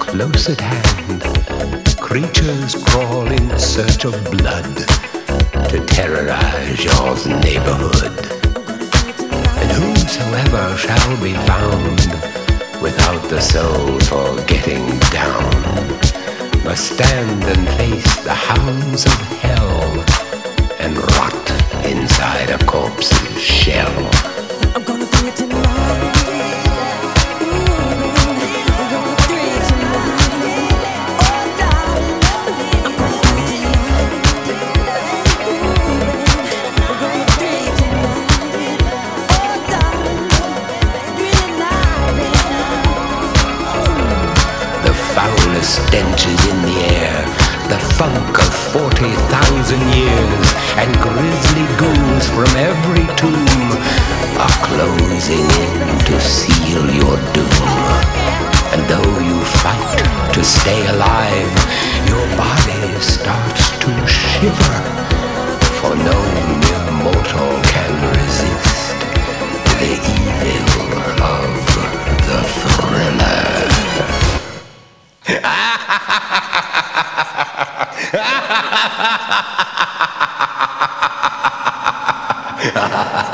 close at hand, creatures crawl in search of blood to terrorize your neighborhood. And whosoever shall be found without the soul for getting down must stand and face the hounds of hell and rot inside a corpse's shell. I'm gonna do it tonight. Stench is in the air, the funk of 40,000 years, and grisly ghouls from every tomb are closing in to seal your doom. And though you fight to stay alive, your body starts to shiver, for no mere mortal can resist the evil of the thriller. Ha ha ha ha!